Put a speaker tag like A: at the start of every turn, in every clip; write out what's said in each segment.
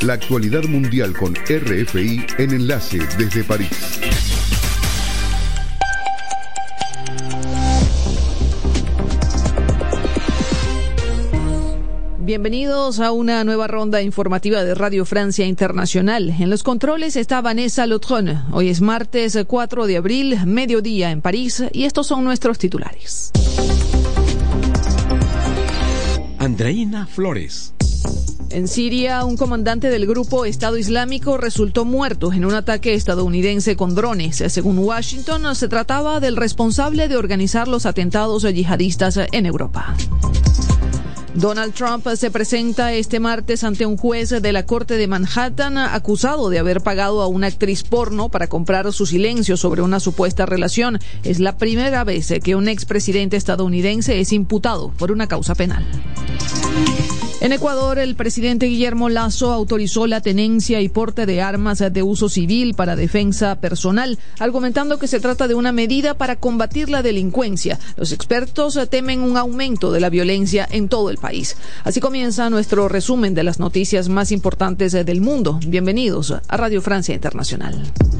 A: La actualidad mundial con RFI en Enlace desde París.
B: Bienvenidos a una nueva ronda informativa de Radio Francia Internacional. En los controles está Vanessa Lotron. Hoy es martes 4 de abril, mediodía en París, y estos son nuestros titulares.
C: Andreina Flores.
B: En Siria, un comandante del grupo Estado Islámico resultó muerto en un ataque estadounidense con drones. Según Washington, se trataba del responsable de organizar los atentados yihadistas en Europa. Donald Trump se presenta este martes ante un juez de la Corte de Manhattan acusado de haber pagado a una actriz porno para comprar su silencio sobre una supuesta relación. Es la primera vez que un expresidente estadounidense es imputado por una causa penal. En Ecuador, el presidente Guillermo Lasso autorizó la tenencia y porte de armas de uso civil para defensa personal, argumentando que se trata de una medida para combatir la delincuencia. Los expertos temen un aumento de la violencia en todo el país. Así comienza nuestro resumen de las noticias más importantes del mundo. Bienvenidos a Radio Francia Internacional.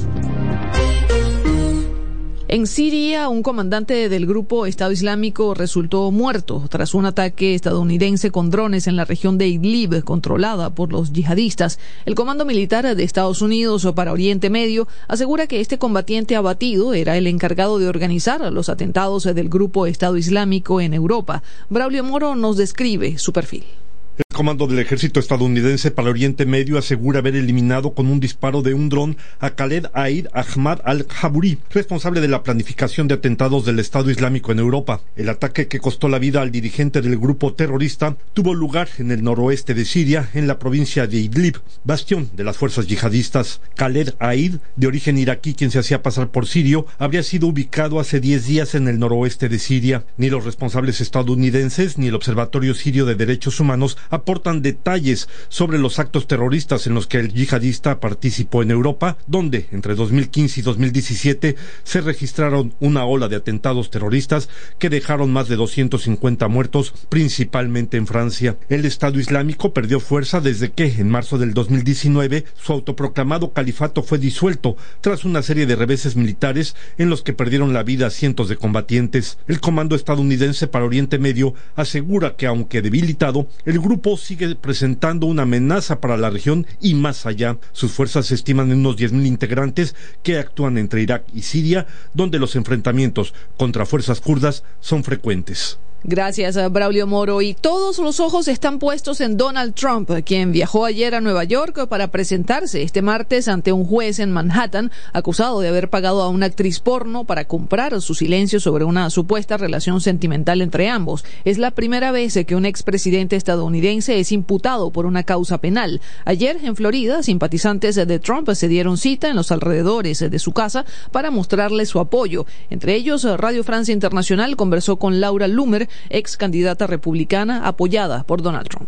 B: En Siria, un comandante del grupo Estado Islámico resultó muerto tras un ataque estadounidense con drones en la región de Idlib, controlada por los yihadistas. El Comando Militar de Estados Unidos para Oriente Medio asegura que este combatiente abatido era el encargado de organizar los atentados del grupo Estado Islámico en Europa. Braulio Moro nos describe su perfil.
D: El comando del ejército estadounidense para Oriente Medio asegura haber eliminado con un disparo de un dron a Khaled Aid Ahmad al-Jabouri, responsable de la planificación de atentados del Estado Islámico en Europa. El ataque que costó la vida al dirigente del grupo terrorista tuvo lugar en el noroeste de Siria, en la provincia de Idlib, bastión de las fuerzas yihadistas. Khaled Aid, de origen iraquí, quien se hacía pasar por sirio, habría sido ubicado hace 10 días en el noroeste de Siria. Ni los responsables estadounidenses ni el Observatorio Sirio de Derechos Humanos aportan detalles sobre los actos terroristas en los que el yihadista participó en Europa, donde entre 2015 y 2017 se registraron una ola de atentados terroristas que dejaron más de 250 muertos, principalmente en Francia. El Estado Islámico perdió fuerza desde que, en marzo del 2019, su autoproclamado califato fue disuelto tras una serie de reveses militares en los que perdieron la vida cientos de combatientes. El Comando estadounidense para Oriente Medio asegura que, aunque debilitado, el grupo sigue presentando una amenaza para la región y más allá. Sus fuerzas se estiman en unos 10.000 integrantes que actúan entre Irak y Siria, donde los enfrentamientos contra fuerzas kurdas son frecuentes.
B: Gracias a Braulio Moro. Y todos los ojos están puestos en Donald Trump, quien viajó ayer a Nueva York para presentarse este martes ante un juez en Manhattan, acusado de haber pagado a una actriz porno para comprar su silencio sobre una supuesta relación sentimental entre ambos. Es la primera vez que un expresidente estadounidense es imputado por una causa penal. Ayer, en Florida, simpatizantes de Trump se dieron cita en los alrededores de su casa para mostrarle su apoyo. Entre ellos, Radio Francia Internacional conversó con Laura Loomer, ex candidata republicana apoyada por Donald Trump.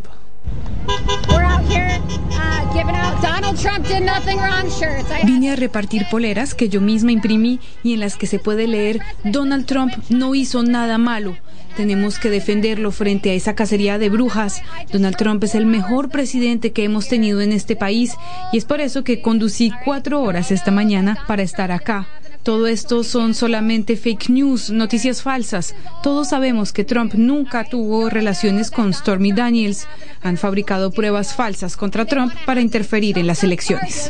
E: Vine a repartir poleras que yo misma imprimí y en las que se puede leer: Donald Trump no hizo nada malo. Tenemos que defenderlo frente a esa cacería de brujas. Donald Trump es el mejor presidente que hemos tenido en este país y es por eso que conducí 4 horas esta mañana para estar acá. Todo esto son solamente fake news, noticias falsas. Todos sabemos que Trump nunca tuvo relaciones con Stormy Daniels. Han fabricado pruebas falsas contra Trump para interferir en las elecciones.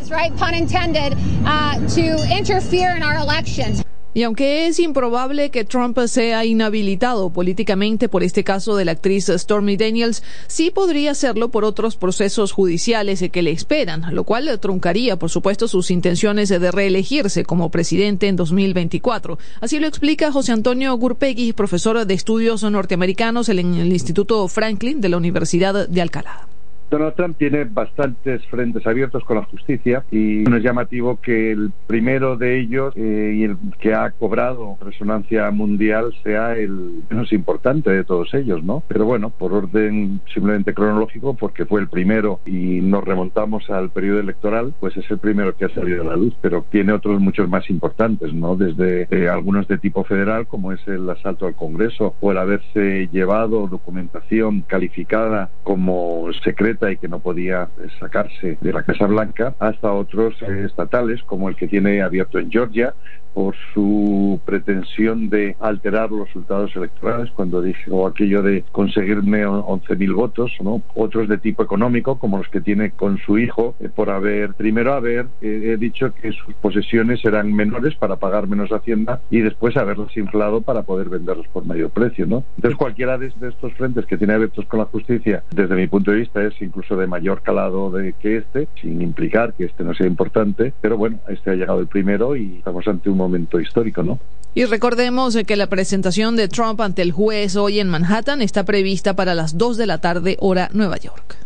B: Y aunque es improbable que Trump sea inhabilitado políticamente por este caso de la actriz Stormy Daniels, sí podría serlo por otros procesos judiciales que le esperan, lo cual truncaría, por supuesto, sus intenciones de reelegirse como presidente en 2024. Así lo explica José Antonio Gurpegui, profesor de estudios norteamericanos en el Instituto Franklin de la Universidad de Alcalá.
F: Donald Trump tiene bastantes frentes abiertos con la justicia y no es llamativo que el primero de ellos y el que ha cobrado resonancia mundial sea el menos importante de todos ellos, ¿no? Pero bueno, por orden simplemente cronológico, porque fue el primero y nos remontamos al periodo electoral, pues es el primero que ha salido a la luz, pero tiene otros muchos más importantes, ¿no? Desde algunos de tipo federal, como es el asalto al Congreso o el haberse llevado documentación calificada como secreta vista y que no podía sacarse de la Casa Blanca, hasta otros estatales, como el que tiene abierto en Georgia, por su pretensión de alterar los resultados electorales, cuando dijo aquello de conseguirme 11.000 votos, ¿no? Otros de tipo económico, como los que tiene con su hijo, por haber dicho que sus posesiones eran menores para pagar menos hacienda y después haberlas inflado para poder venderlos por mayor precio, ¿no? Entonces cualquiera de estos frentes que tiene abiertos con la justicia, desde mi punto de vista, es incluso de mayor calado que este, sin implicar que este no sea importante, pero bueno, este ha llegado el primero y estamos ante un momento histórico, ¿no?
B: Y recordemos que la presentación de Trump ante el juez hoy en Manhattan está prevista para las 2 de la tarde, hora Nueva York.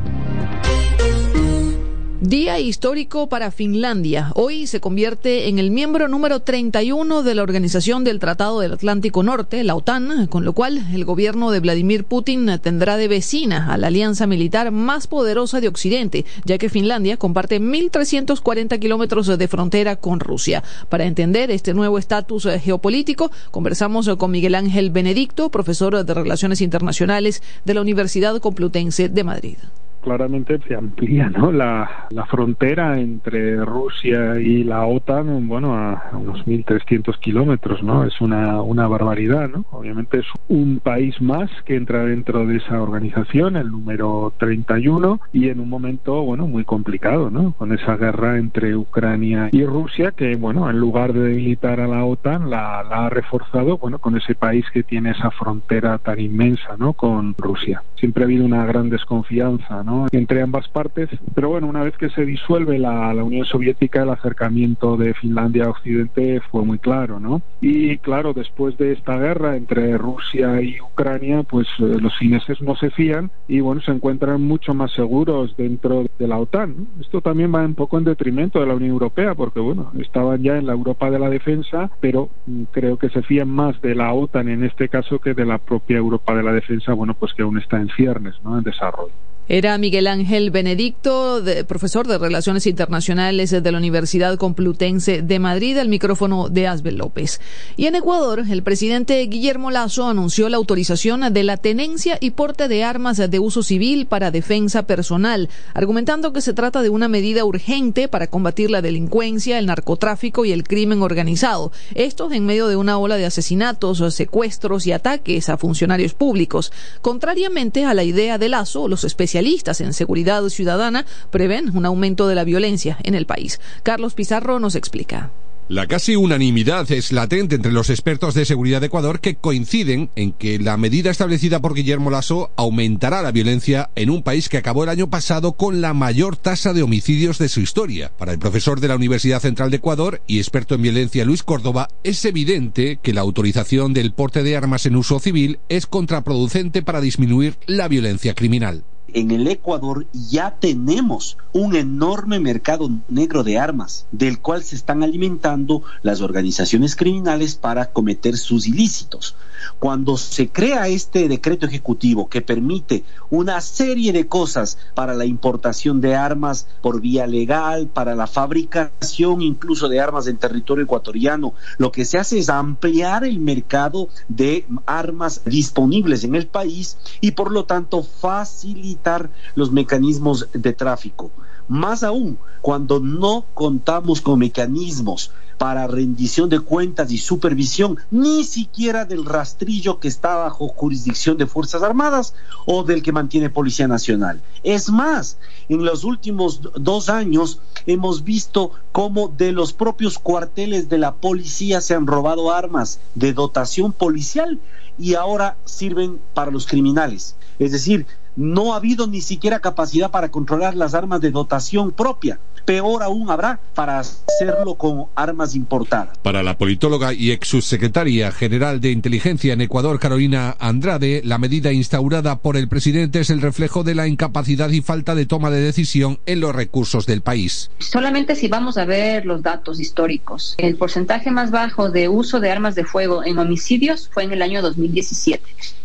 B: Día histórico para Finlandia. Hoy se convierte en el miembro número 31 de la Organización del Tratado del Atlántico Norte, la OTAN, con lo cual el gobierno de Vladimir Putin tendrá de vecina a la alianza militar más poderosa de Occidente, ya que Finlandia comparte 1.340 kilómetros de frontera con Rusia. Para entender este nuevo estatus geopolítico, conversamos con Miguel Ángel Benedicto, profesor de Relaciones Internacionales de la Universidad Complutense de Madrid.
G: Claramente se amplía, ¿no?, la frontera entre Rusia y la OTAN, bueno, a unos 1.300 kilómetros, ¿no? Es una barbaridad, ¿no? Obviamente es un país más que entra dentro de esa organización, el número 31, y en un momento, bueno, muy complicado, ¿no?, con esa guerra entre Ucrania y Rusia, que, bueno, en lugar de debilitar a la OTAN, la ha reforzado, bueno, con ese país que tiene esa frontera tan inmensa, ¿no?, con Rusia. Siempre ha habido una gran desconfianza, ¿no?, entre ambas partes, pero bueno, una vez que se disuelve la Unión Soviética, el acercamiento de Finlandia a Occidente fue muy claro, ¿no? Y claro, después de esta guerra entre Rusia y Ucrania, pues los fineses no se fían y bueno, se encuentran mucho más seguros dentro de la OTAN, ¿no? Esto también va un poco en detrimento de la Unión Europea, porque bueno, estaban ya en la Europa de la defensa, pero creo que se fían más de la OTAN en este caso que de la propia Europa de la defensa, bueno, pues que aún está en ciernes, ¿no?, en desarrollo.
B: Era Miguel Ángel Benedicto, profesor de Relaciones Internacionales de la Universidad Complutense de Madrid, al micrófono de Asbel López. Y en Ecuador, el presidente Guillermo Lasso anunció la autorización de la tenencia y porte de armas de uso civil para defensa personal, argumentando que se trata de una medida urgente para combatir la delincuencia, el narcotráfico y el crimen organizado. Esto en medio de una ola de asesinatos, secuestros y ataques a funcionarios públicos. Contrariamente a la idea de Lasso, los especialistas en seguridad ciudadana prevén un aumento de la violencia en el país. Carlos Pizarro nos explica.
C: La casi unanimidad es latente entre los expertos de seguridad de Ecuador, que coinciden en que la medida establecida por Guillermo Lasso aumentará la violencia en un país que acabó el año pasado con la mayor tasa de homicidios de su historia. Para el profesor de la Universidad Central de Ecuador y experto en violencia Luis Córdoba, es evidente que la autorización del porte de armas en uso civil es contraproducente para disminuir la violencia criminal.
H: En el Ecuador ya tenemos un enorme mercado negro de armas, del cual se están alimentando las organizaciones criminales para cometer sus ilícitos. Cuando se crea este decreto ejecutivo que permite una serie de cosas para la importación de armas por vía legal, para la fabricación incluso de armas en territorio ecuatoriano, lo que se hace es ampliar el mercado de armas disponibles en el país y por lo tanto facilitar los mecanismos de tráfico. Más aún, cuando no contamos con mecanismos para rendición de cuentas y supervisión, ni siquiera del rastrillo que está bajo jurisdicción de Fuerzas Armadas o del que mantiene Policía Nacional. Es más, en los últimos 2 años hemos visto cómo de los propios cuarteles de la policía se han robado armas de dotación policial y ahora sirven para los criminales. Es decir, no ha habido ni siquiera capacidad para controlar las armas de dotación propia. Peor aún habrá para hacerlo con armas importadas.
C: Para la politóloga y ex subsecretaria general de Inteligencia en Ecuador, Carolina Andrade, la medida instaurada por el presidente es el reflejo de la incapacidad y falta de toma de decisión en los recursos del país.
I: Solamente si vamos a ver los datos históricos, el porcentaje más bajo de uso de armas de fuego en homicidios fue en el año 2017.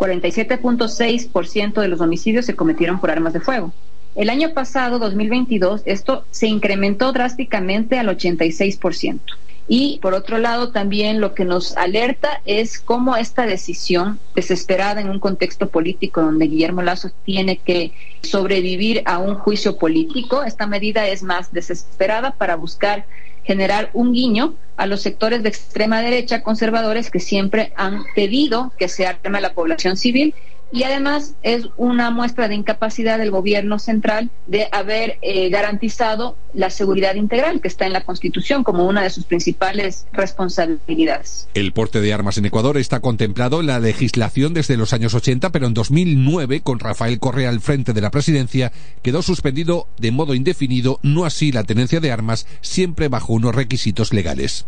I: 47.6% de los homicidios se cometieron por armas de fuego. El año pasado, 2022, esto se incrementó drásticamente al 86%. Y por otro lado, también lo que nos alerta es cómo esta decisión desesperada en un contexto político donde Guillermo Lasso tiene que sobrevivir a un juicio político, esta medida es más desesperada para buscar generar un guiño a los sectores de extrema derecha conservadores que siempre han pedido que se arme a la población civil, y además es una muestra de incapacidad del gobierno central de haber garantizado la seguridad integral que está en la Constitución como una de sus principales responsabilidades.
C: El porte de armas en Ecuador está contemplado en la legislación desde los años 80, pero en 2009, con Rafael Correa al frente de la presidencia, quedó suspendido de modo indefinido, no así la tenencia de armas, siempre bajo unos requisitos legales.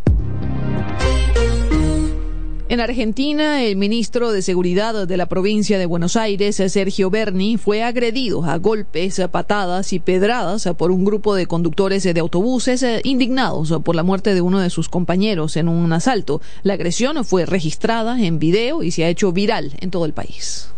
B: En Argentina, el ministro de Seguridad de la provincia de Buenos Aires, Sergio Berni, fue agredido a golpes, patadas y pedradas por un grupo de conductores de autobuses indignados por la muerte de uno de sus compañeros en un asalto. La agresión fue registrada en video y se ha hecho viral en todo el país.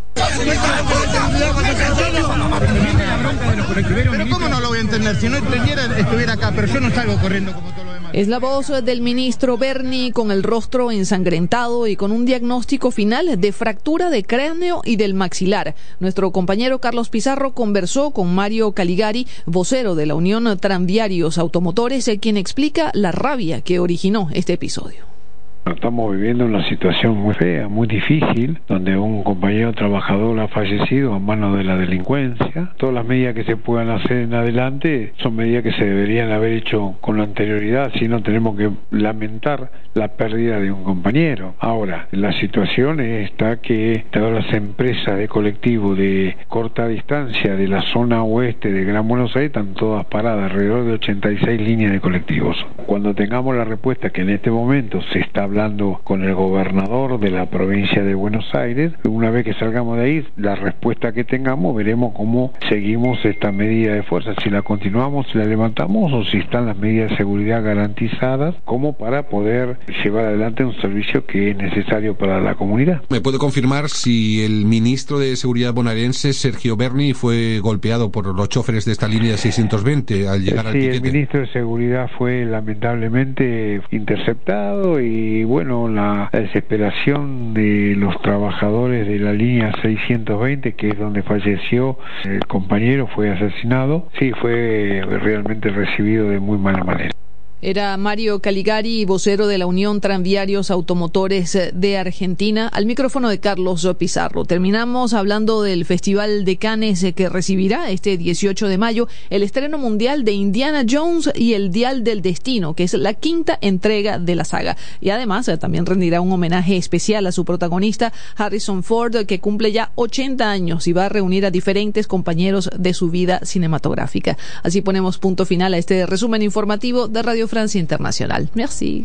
J: Pero ¿cómo no lo voy a entender? Si no entendiera, estuviera acá, pero yo no salgo corriendo como todos los demás.
B: Es la voz del ministro Berni con el rostro ensangrentado y con un diagnóstico final de fractura de cráneo y del maxilar. Nuestro compañero Carlos Pizarro conversó con Mario Caligari, vocero de la Unión Tranviarios Automotores, quien explica la rabia que originó este episodio.
K: Estamos viviendo una situación muy fea, muy difícil, donde un compañero trabajador ha fallecido a manos de la delincuencia. Todas las medidas que se puedan hacer en adelante son medidas que se deberían haber hecho con anterioridad, si no tenemos que lamentar la pérdida de un compañero. Ahora, la situación está que todas las empresas de colectivo de corta distancia de la zona oeste de Gran Buenos Aires están todas paradas, alrededor de 86 líneas de colectivos. Cuando tengamos la respuesta que en este momento se está hablando con el gobernador de la provincia de Buenos Aires, una vez que salgamos de ahí, la respuesta que tengamos, veremos cómo seguimos esta medida de fuerza, si la continuamos, si la levantamos o si están las medidas de seguridad garantizadas como para poder llevar adelante un servicio que es necesario para la comunidad.
C: ¿Me puede confirmar si el ministro de Seguridad bonaerense, Sergio Berni, fue golpeado por los choferes de esta línea 620 al llegar al piquete?
K: Sí, el ministro de Seguridad fue lamentablemente interceptado y bueno, la desesperación de los trabajadores de la línea 620, que es donde falleció el compañero, fue asesinado. Sí, fue realmente recibido de muy mala manera.
B: Era Mario Caligari, vocero de la Unión Tranviarios Automotores de Argentina, al micrófono de Carlos Pizarro. Terminamos hablando del Festival de Cannes que recibirá este 18 de mayo el estreno mundial de Indiana Jones y el Dial del Destino, que es la quinta entrega de la saga. Y además también rendirá un homenaje especial a su protagonista, Harrison Ford, que cumple ya 80 años y va a reunir a diferentes compañeros de su vida cinematográfica. Así ponemos punto final a este resumen informativo de Radio Francia Internacional. Merci.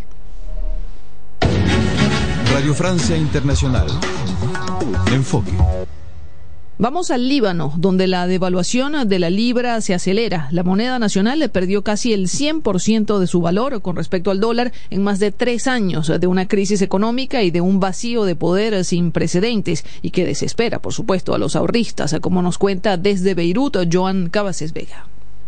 L: Radio Francia Internacional. Enfoque.
B: Vamos al Líbano, donde la devaluación de la libra se acelera. La moneda nacional perdió casi el 100% de su valor con respecto al dólar en más de 3 años de una crisis económica y de un vacío de poder sin precedentes y que desespera, por supuesto, a los ahorristas, como nos cuenta desde Beirut Joan Cabaces Vega.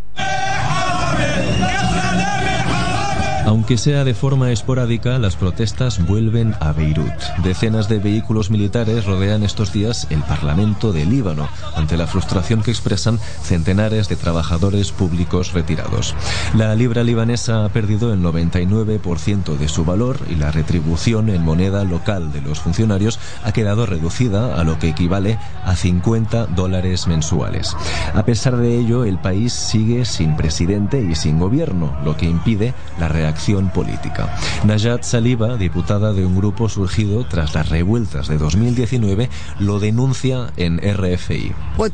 M: Aunque sea de forma esporádica, las protestas vuelven a Beirut. Decenas de vehículos militares rodean estos días el Parlamento de Líbano, ante la frustración que expresan centenares de trabajadores públicos retirados. La libra libanesa ha perdido el 99% de su valor y la retribución en moneda local de los funcionarios ha quedado reducida a lo que equivale a $50 mensuales. A pesar de ello, el país sigue sin presidente y sin gobierno, lo que impide la reacción política. Najat Saliba, diputada de un grupo surgido tras las revueltas de 2019, lo denuncia en RFI.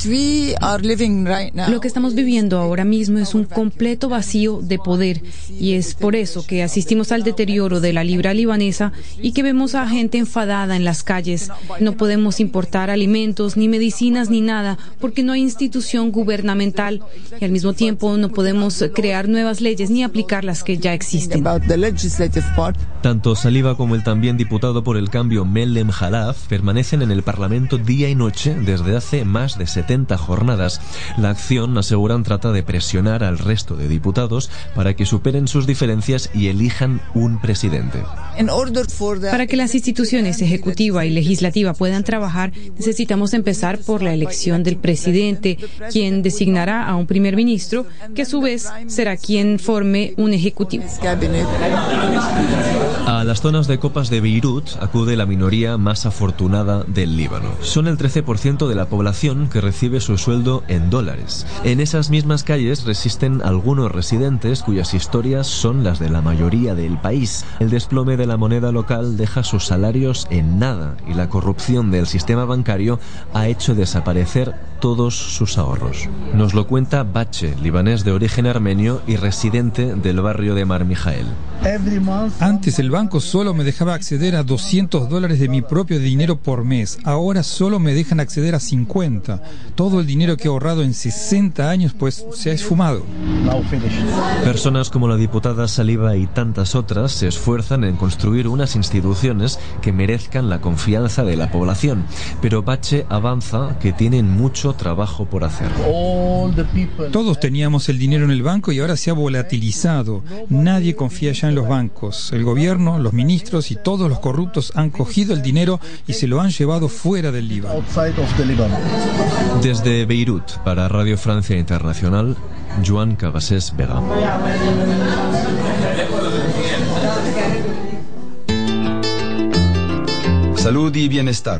E: Lo que estamos viviendo ahora mismo es un completo vacío de poder y es por eso que asistimos al deterioro de la libra libanesa y que vemos a gente enfadada en las calles. No podemos importar alimentos, ni medicinas, ni nada, porque no hay institución gubernamental y al mismo tiempo no podemos crear nuevas leyes ni aplicar las que ya existen.
B: Austin.
M: Tanto Saliba como el también diputado por el cambio Melhem Khalaf permanecen en el Parlamento día y noche desde hace más de 70 jornadas. La acción, aseguran, trata de presionar al resto de diputados para que superen sus diferencias y elijan un presidente.
E: Para que las instituciones ejecutiva y legislativa puedan trabajar, necesitamos empezar por la elección del presidente, quien designará a un primer ministro, que a su vez será quien forme un ejecutivo.
M: A las zonas de copas de Beirut acude la minoría más afortunada del Líbano. Son el 13% de la población que recibe su sueldo en dólares. En esas mismas calles resisten algunos residentes cuyas historias son las de la mayoría del país. El desplome de la moneda local deja sus salarios en nada y la corrupción del sistema bancario ha hecho desaparecer todos sus ahorros. Nos lo cuenta Bache, libanés de origen armenio y residente del barrio de Mar Mijael.
N: Antes el banco solo me dejaba acceder a $200 de mi propio dinero por mes. Ahora solo me dejan acceder a 50. Todo el dinero que he ahorrado en 60 años pues se ha esfumado.
M: Personas como la diputada Saliba y tantas otras se esfuerzan en construir unas instituciones que merezcan la confianza de la población. Pero Bache avanza que tienen mucho trabajo por hacer.
N: Todos teníamos el dinero en el banco y ahora se ha volatilizado. Nadie confía ya en los bancos. El gobierno, los ministros y todos los corruptos han cogido el dinero y se lo han llevado fuera del Líbano.
M: Desde Beirut, para Radio Francia Internacional, Joan Cabasés Vega.
L: Salud y bienestar.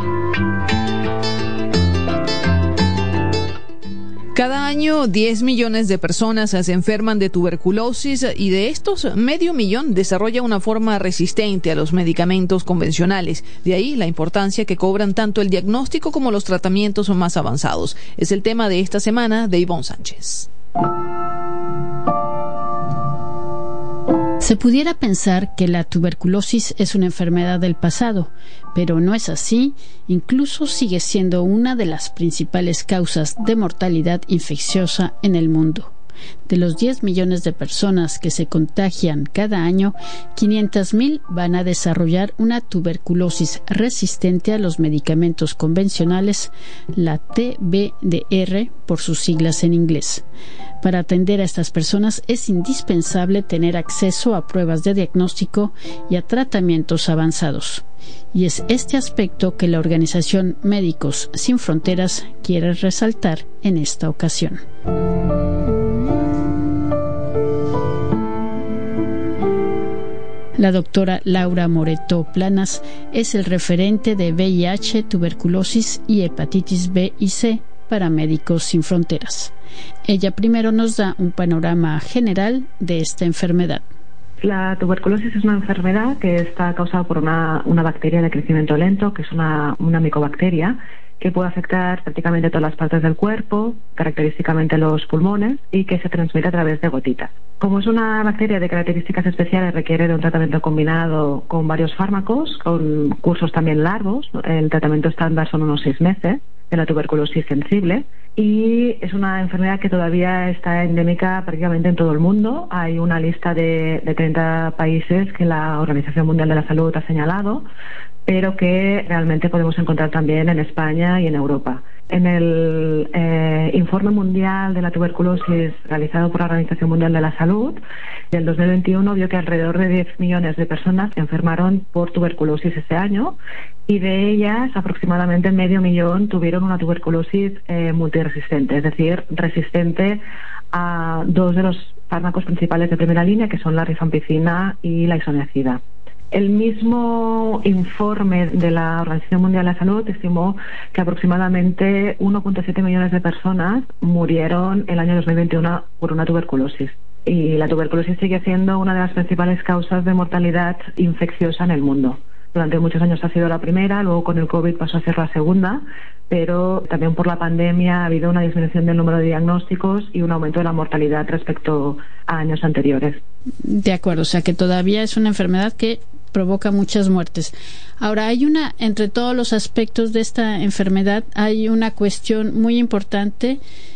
B: Cada año 10 millones de personas se enferman de tuberculosis y de estos 500,000 desarrolla una forma resistente a los medicamentos convencionales. De ahí la importancia que cobran tanto el diagnóstico como los tratamientos más avanzados. Es el tema de esta semana de Ivonne Sánchez.
O: Se pudiera pensar que la tuberculosis es una enfermedad del pasado, pero no es así. Incluso sigue siendo una de las principales causas de mortalidad infecciosa en el mundo. De los 10 millones de personas que se contagian cada año, 500,000 van a desarrollar una tuberculosis resistente a los medicamentos convencionales, la TBDR por sus siglas en inglés. Para atender a estas personas es indispensable tener acceso a pruebas de diagnóstico y a tratamientos avanzados. Y es este aspecto que la organización Médicos Sin Fronteras quiere resaltar en esta ocasión. La doctora Laura Moreto Planas es el referente de VIH, tuberculosis y hepatitis B y C para Médicos Sin Fronteras. Ella primero nos da un panorama general de esta enfermedad.
P: La tuberculosis es una enfermedad que está causada por una bacteria de crecimiento lento, que es una micobacteria que puede afectar prácticamente todas las partes del cuerpo, característicamente los pulmones, y que se transmite a través de gotitas. Como es una bacteria de características especiales, requiere de un tratamiento combinado con varios fármacos, con cursos también largos. El tratamiento estándar son unos 6 meses de la tuberculosis sensible, y es una enfermedad que todavía está endémica prácticamente en todo el mundo. Hay una lista de 30 países que la Organización Mundial de la Salud ha señalado, pero que realmente podemos encontrar también en España y en Europa. En el informe mundial de la tuberculosis realizado por la Organización Mundial de la Salud, del 2021 vio que alrededor de 10 millones de personas se enfermaron por tuberculosis ese año, y de ellas aproximadamente 500,000 tuvieron una tuberculosis multiresistente, es decir, resistente a 2 de los fármacos principales de primera línea, que son la rifampicina y la isoniazida. El mismo informe de la Organización Mundial de la Salud estimó que aproximadamente 1,7 millones de personas murieron el año 2021 por una tuberculosis. Y la tuberculosis sigue siendo una de las principales causas de mortalidad infecciosa en el mundo. Durante muchos años ha sido la primera, luego con el COVID pasó a ser la segunda, pero también por la pandemia ha habido una disminución del número de diagnósticos y un aumento de la mortalidad respecto a años anteriores.
O: De acuerdo, o sea que todavía es una enfermedad que provoca muchas muertes. Ahora, entre todos los aspectos de esta enfermedad, hay una cuestión muy importante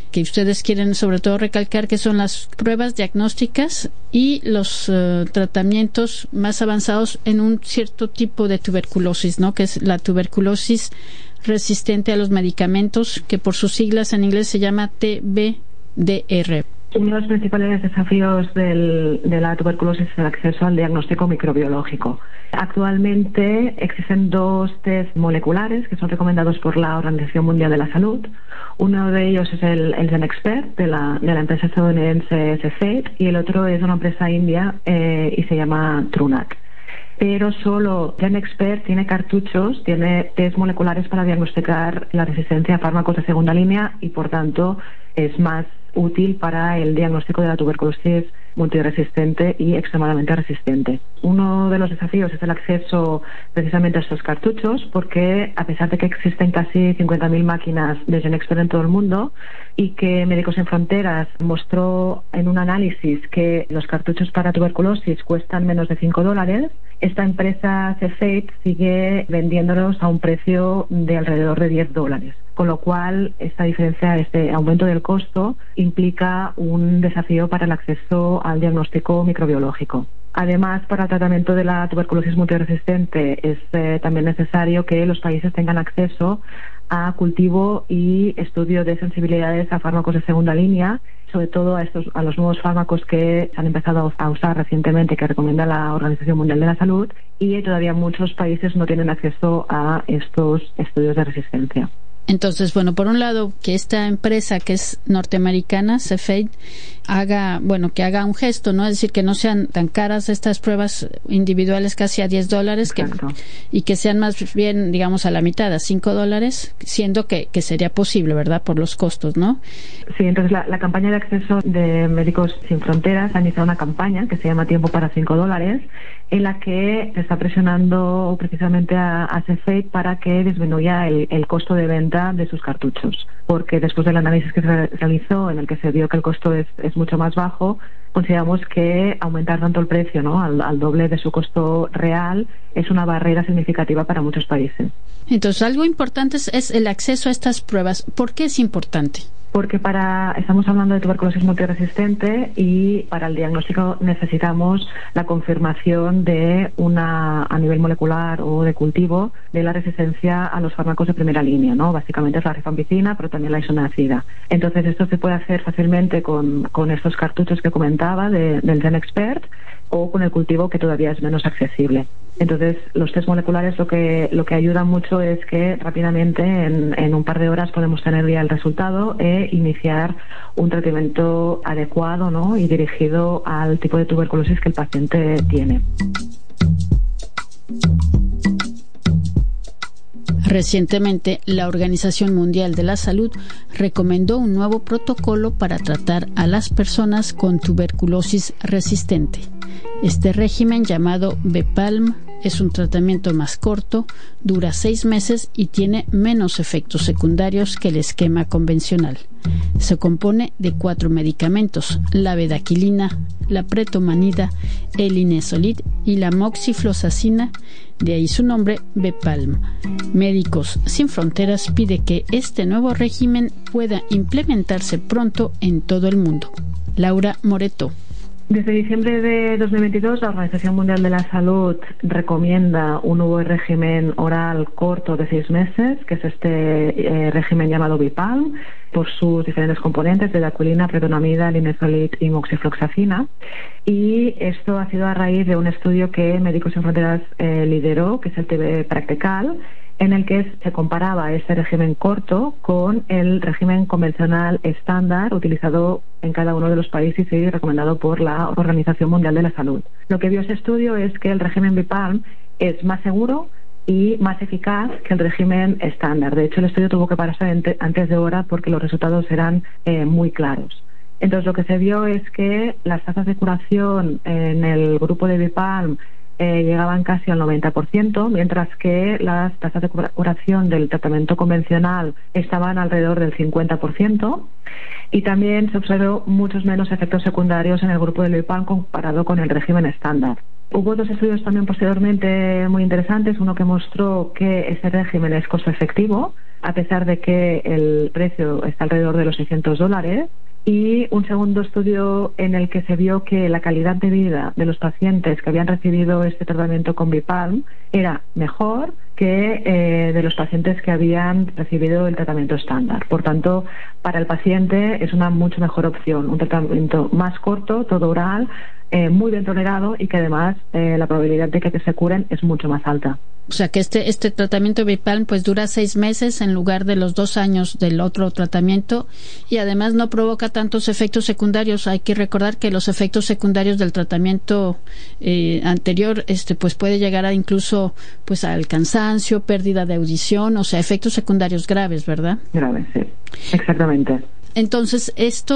O: que ustedes quieren sobre todo recalcar, que son las pruebas diagnósticas y los tratamientos más avanzados en un cierto tipo de tuberculosis, ¿no? Que es la tuberculosis resistente a los medicamentos, que por sus siglas en inglés se llama TBDR.
P: Uno de los principales desafíos de la tuberculosis es el acceso al diagnóstico microbiológico. Actualmente existen 2 test moleculares que son recomendados por la Organización Mundial de la Salud. Uno de ellos es el GenExpert de la empresa estadounidense Cepheid, y el otro es una empresa india y se llama TrueNAC. Pero solo GenExpert tiene cartuchos, tiene test moleculares para diagnosticar la resistencia a fármacos de segunda línea y, por tanto, es más útil para el diagnóstico de la tuberculosis multiresistente y extremadamente resistente. Uno de los desafíos es el acceso precisamente a estos cartuchos, porque a pesar de que existen casi 50.000 máquinas de GenExpert en todo el mundo y que Médicos Sin Fronteras mostró en un análisis que los cartuchos para tuberculosis cuestan menos de $5, esta empresa Cepheid sigue vendiéndolos a un precio de alrededor de $10. Con lo cual, esta diferencia, este aumento del costo, implica un desafío para el acceso al diagnóstico microbiológico. Además, para el tratamiento de la tuberculosis multiresistente es también necesario que los países tengan acceso a cultivo y estudio de sensibilidades a fármacos de segunda línea, sobre todo a los nuevos fármacos que se han empezado a usar recientemente, que recomienda la Organización Mundial de la Salud, y todavía muchos países no tienen acceso a estos estudios de resistencia.
O: Entonces, bueno, por un lado, que esta empresa que es norteamericana, Cepheid, haga un gesto, ¿no? Es decir, que no sean tan caras estas pruebas individuales, casi a $10, y que sean más bien, digamos, a la mitad, a $5, siendo que sería posible, ¿verdad?, por los costos, ¿no?
P: Sí, entonces la campaña de acceso de Médicos Sin Fronteras ha iniciado una campaña que se llama Tiempo para $5, en la que se está presionando precisamente a Cepheid para que disminuya el costo de venta de sus cartuchos, porque después del análisis que se realizó, en el que se vio que el costo es mucho más bajo, consideramos que aumentar tanto el precio, ¿no?, al doble de su costo real, es una barrera significativa para muchos países.
O: Entonces, algo importante es el acceso a estas pruebas. ¿Por qué es importante?
P: Porque estamos hablando de tuberculosis multiresistente, y para el diagnóstico necesitamos la confirmación a nivel molecular o de cultivo de la resistencia a los fármacos de primera línea, ¿no? Básicamente es la rifampicina, pero también la isoniazida. Entonces esto se puede hacer fácilmente con estos cartuchos que comentaba del GenExpert, o con el cultivo, que todavía es menos accesible. Entonces, los test moleculares lo que ayudan mucho es que rápidamente, en un par de horas, podemos tener ya el resultado e iniciar un tratamiento adecuado, ¿no?, y dirigido al tipo de tuberculosis que el paciente tiene.
O: Recientemente, la Organización Mundial de la Salud recomendó un nuevo protocolo para tratar a las personas con tuberculosis resistente. Este régimen, llamado BPALM, es un tratamiento más corto, dura 6 meses y tiene menos efectos secundarios que el esquema convencional. Se compone de 4 medicamentos: la bedaquilina, la pretomanida, el inesolid y la moxiflozasina, de ahí su nombre, BPALM. Médicos Sin Fronteras pide que este nuevo régimen pueda implementarse pronto en todo el mundo. Laura Moretó.
P: Desde diciembre de 2022, la Organización Mundial de la Salud recomienda un nuevo régimen oral corto de 6 meses, que es este régimen llamado BPALM, por sus diferentes componentes: bedaquilina, pretonamida, linezolid y moxifloxacina. Y esto ha sido a raíz de un estudio que Médicos Sin Fronteras lideró, que es el TB Practical, en el que se comparaba este régimen corto con el régimen convencional estándar utilizado en cada uno de los países y recomendado por la Organización Mundial de la Salud. Lo que vio ese estudio es que el régimen BPALM es más seguro y más eficaz que el régimen estándar. De hecho, el estudio tuvo que pararse antes de hora porque los resultados eran muy claros. Entonces, lo que se vio es que las tasas de curación en el grupo de BPALM llegaban casi al 90%, mientras que las tasas de curación del tratamiento convencional estaban alrededor del 50%, y también se observó muchos menos efectos secundarios en el grupo del BPALM comparado con el régimen estándar. Hubo dos estudios también posteriormente muy interesantes, uno que mostró que ese régimen es costo efectivo, a pesar de que el precio está alrededor de los $600, y un segundo estudio en el que se vio que la calidad de vida de los pacientes que habían recibido este tratamiento con Bipalm era mejor que de los pacientes que habían recibido el tratamiento estándar. Por tanto, para el paciente es una mucho mejor opción, un tratamiento más corto, todo oral, muy bien tolerado y que además la probabilidad de que se curen es mucho más alta.
O: O sea que este tratamiento Bipalm pues dura 6 meses en lugar de los 2 años del otro tratamiento, y además no provoca tantos efectos secundarios. Hay que recordar que los efectos secundarios del tratamiento anterior pues puede llegar a incluso pues al cansancio, pérdida de audición, o sea, efectos secundarios graves, ¿verdad?
P: Graves, sí. Exactamente.
O: Entonces,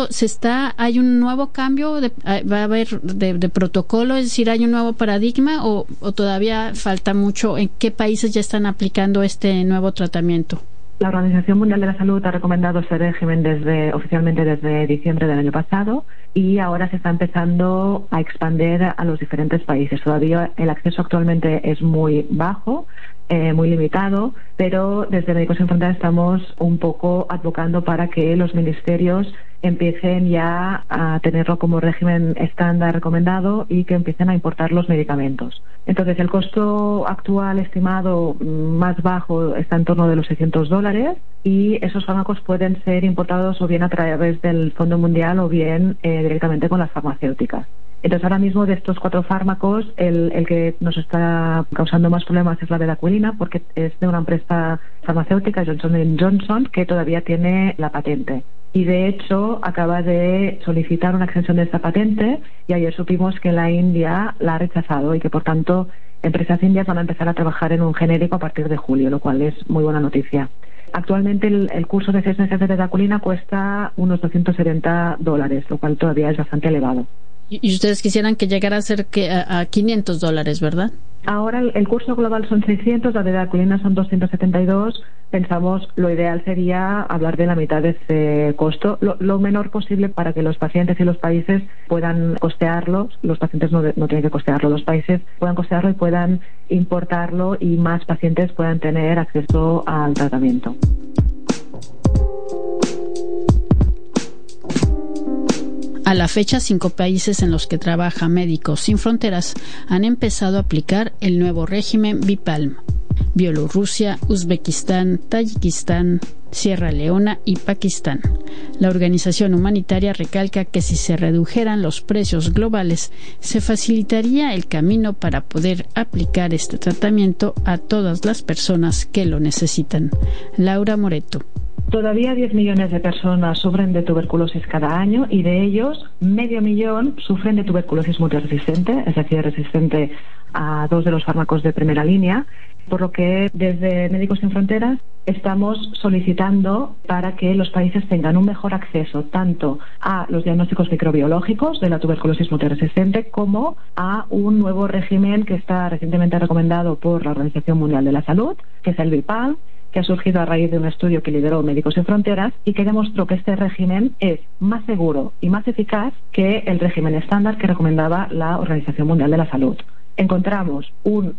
O: hay un nuevo cambio, va a haber de protocolo, es decir, hay un nuevo paradigma o todavía falta mucho. ¿En qué países ya están aplicando este nuevo tratamiento?
P: La Organización Mundial de la Salud ha recomendado este régimen oficialmente desde diciembre del año pasado, y ahora se está empezando a expandir a los diferentes países. Todavía el acceso actualmente es muy bajo, muy limitado, pero desde Médicos Sin Fronteras estamos un poco advocando para que los ministerios empiecen ya a tenerlo como régimen estándar recomendado y que empiecen a importar los medicamentos. Entonces, el costo actual estimado más bajo está en torno de los $600, y esos fármacos pueden ser importados o bien a través del Fondo Mundial o bien directamente con las farmacéuticas. Entonces, ahora mismo de estos 4 fármacos, el que nos está causando más problemas es la bedaquilina, porque es de una empresa farmacéutica, Johnson & Johnson, que todavía tiene la patente. Y de hecho acaba de solicitar una extensión de esta patente, y ayer supimos que la India la ha rechazado y que por tanto empresas indias van a empezar a trabajar en un genérico a partir de julio, lo cual es muy buena noticia. Actualmente el curso de 6 meses de bedaquilina cuesta unos $270, lo cual todavía es bastante elevado.
O: Y ustedes quisieran que llegara a ser a $500, ¿verdad?
P: Ahora el curso global son 600, la bedaquilina son 272. Pensamos lo ideal sería hablar de la mitad de ese costo, lo menor posible, para que los pacientes y los países puedan costearlo. Los pacientes no tienen que costearlo, los países puedan costearlo y puedan importarlo, y más pacientes puedan tener acceso al tratamiento.
O: A la fecha, 5 países en los que trabaja Médicos Sin Fronteras han empezado a aplicar el nuevo régimen Bipalm: Bielorrusia, Uzbekistán, Tayikistán, Sierra Leona y Pakistán. La organización humanitaria recalca que si se redujeran los precios globales, se facilitaría el camino para poder aplicar este tratamiento a todas las personas que lo necesitan. Laura Moreto.
P: Todavía 10 millones de personas sufren de tuberculosis cada año, y de ellos 500.000 sufren de tuberculosis multiresistente, es decir, resistente a 2 de los fármacos de primera línea, por lo que desde Médicos Sin Fronteras estamos solicitando para que los países tengan un mejor acceso tanto a los diagnósticos microbiológicos de la tuberculosis multiresistente como a un nuevo régimen que está recientemente recomendado por la Organización Mundial de la Salud, que es el Bipalm, que ha surgido a raíz de un estudio que lideró Médicos Sin Fronteras y que demostró que este régimen es más seguro y más eficaz que el régimen estándar que recomendaba la Organización Mundial de la Salud. Encontramos un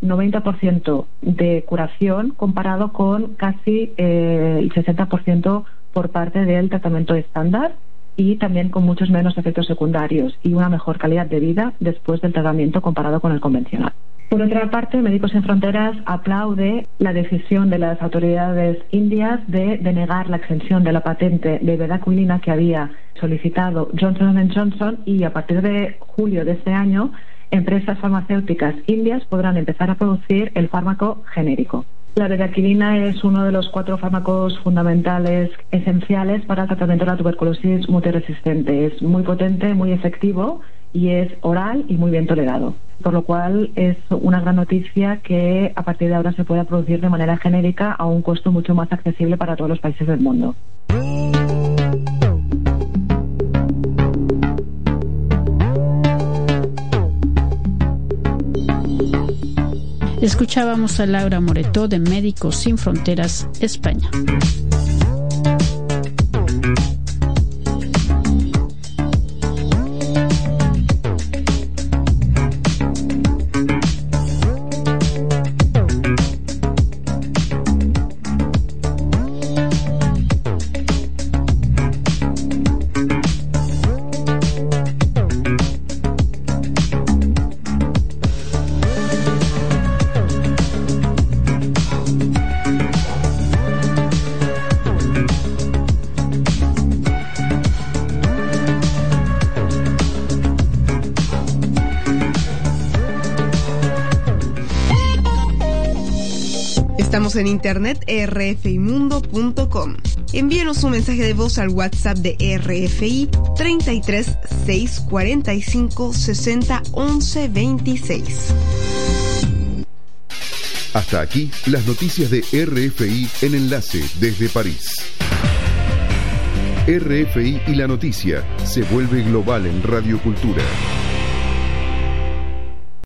P: 90% de curación comparado con casi el 60% por parte del tratamiento estándar, y también con muchos menos efectos secundarios y una mejor calidad de vida después del tratamiento comparado con el convencional. Por otra parte, Médicos Sin Fronteras aplaude la decisión de las autoridades indias de denegar la extensión de la patente de bedaquilina que había solicitado Johnson & Johnson, y a partir de julio de este año, empresas farmacéuticas indias podrán empezar a producir el fármaco genérico. La bedaquilina es uno de los 4 fármacos fundamentales esenciales para el tratamiento de la tuberculosis multiresistente. Es muy potente, muy efectivo, y es oral y muy bien tolerado. Por lo cual es una gran noticia que a partir de ahora se pueda producir de manera genérica a un costo mucho más accesible para todos los países del mundo.
O: Escuchábamos a Laura Moreto de Médicos Sin Fronteras, España.
Q: Estamos en internet rfimundo.com. Envíenos un mensaje de voz al WhatsApp de RFI 33 645 60 11 26.
A: Hasta aquí las noticias de RFI en Enlace desde París. RFI y la noticia se vuelve global en Radio Cultura.